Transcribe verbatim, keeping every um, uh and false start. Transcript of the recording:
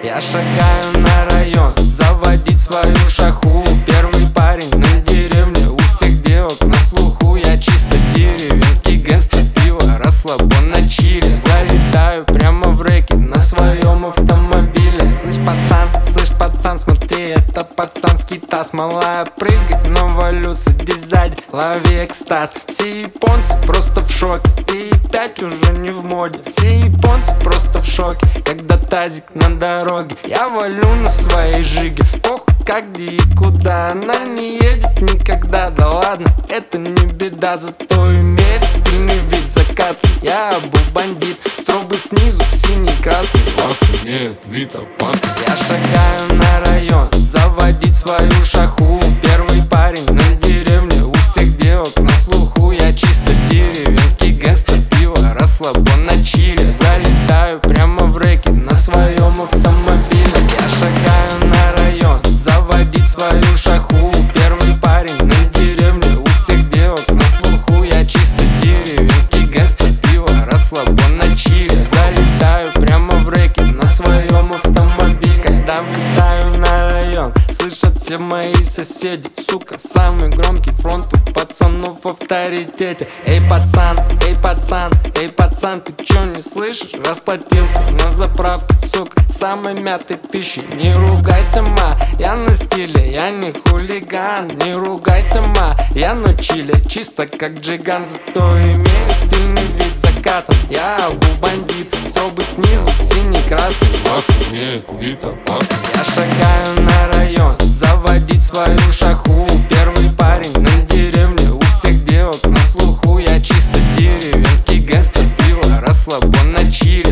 Я шагаю на район, заводить свою шаху. Первый парень на деревне, у всех девок на слуху. Я чисто деревенский гэнгстер, пиво, расслабон на чиле. Залетаю прямо в рэки на своем автомобиле. Слышь, пацан, слышь, пацан, смотри, это пацанский таз. Малая, прыгай, но валю, садись сзади, лови экстаз. Все японцы просто в шоке, и пять уже не в моде. Все японцы просто в шоке, когда тазик на дороге. Я валю на своей жиге, ох, как, где и куда. Она не едет никогда, да ладно, это не беда. Зато имеет стильный вид закат. Я был бандит, стробы снизу, синий-красный. Вас имеет вид опасный. Я шагаю на район, заводить свою шаху. Первый парень на деревне, у всех девок на слуху. Я чисто деревенский гэнгстер, пиво, расслабон на чиле. Залетаю прямо в рэки на своем автомобиле. Я шагаю на район, заводить свою шаху. Первый парень на деревне, у всех девок на слуху. Я чисто деревенский гэнгстер, пиво, расслабон на чиле. Залетаю прямо в рэки на своем автомобиле. Когда влетаю на район, слышат все мои соседи. Сука, самый громкий фронт у пацанов в авторитете. Эй, пацан, эй, пацан, эй, пацан, ты чё не слышишь? Расплатился на заправку, сука, самой мятой пищи. Не ругайся, ма, я на стиле, я не хулиган. Не ругайся, ма, я на чиле, чисто как джиган. Зато имею стильный вид заката. Я был бандит, стробы снизу, синий-красный. Вас имеет вид опасный. Я шагаю на район, заводить свою шаху. Первый парень на деревне, у всех девок на слуху. Я чисто деревенский гэнгстер, пиво, расслабон на чиле.